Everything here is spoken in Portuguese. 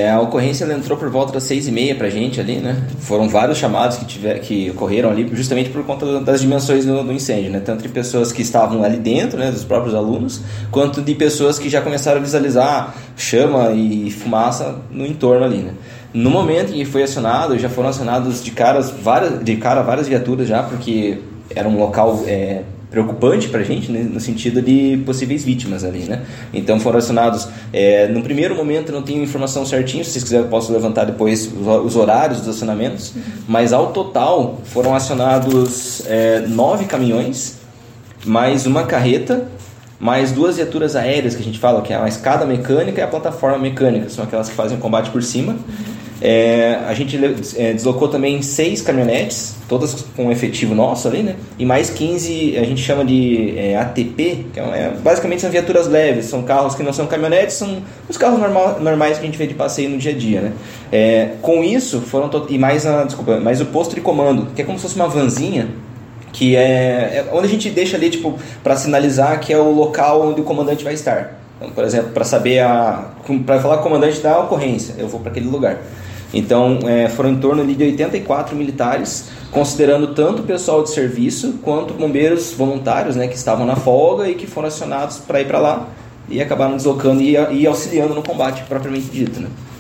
A ocorrência ela entrou por volta das 6h30 pra gente ali, né? Foram vários chamados que ocorreram ali justamente por conta das dimensões do incêndio, né? Tanto de pessoas que estavam ali dentro, né, dos próprios alunos, quanto de pessoas que já começaram a visualizar chama e fumaça no entorno ali, né? No momento em que foi acionado, já foram acionados de cara várias viaturas já, porque era um local preocupante para a gente, né, no sentido de possíveis vítimas ali, né? Então foram acionados, no primeiro momento não tenho informação certinha, se vocês quiserem eu posso levantar depois os horários dos acionamentos, mas ao total foram acionados 9 caminhões, mais uma carreta, mais 2 viaturas aéreas que a gente fala, que é a escada mecânica e a plataforma mecânica, são aquelas que fazem o combate por cima. A gente deslocou também 6 caminhonetes, todas com efetivo nosso ali, né? E mais 15, a gente chama de ATP, que basicamente são viaturas leves, são carros que não são caminhonetes, são os carros normais que a gente vê de passeio no dia a dia, né? Com isso, e mais o posto de comando, que é como se fosse uma vanzinha, que é onde a gente deixa ali, tipo, para sinalizar que é o local onde o comandante vai estar. Então, por exemplo, para saber para falar com o comandante da ocorrência, eu vou para aquele lugar. Então, foram em torno de 84 militares, considerando tanto o pessoal de serviço quanto bombeiros voluntários, né, que estavam na folga e que foram acionados para ir para lá e acabaram deslocando e auxiliando no combate propriamente dito, né?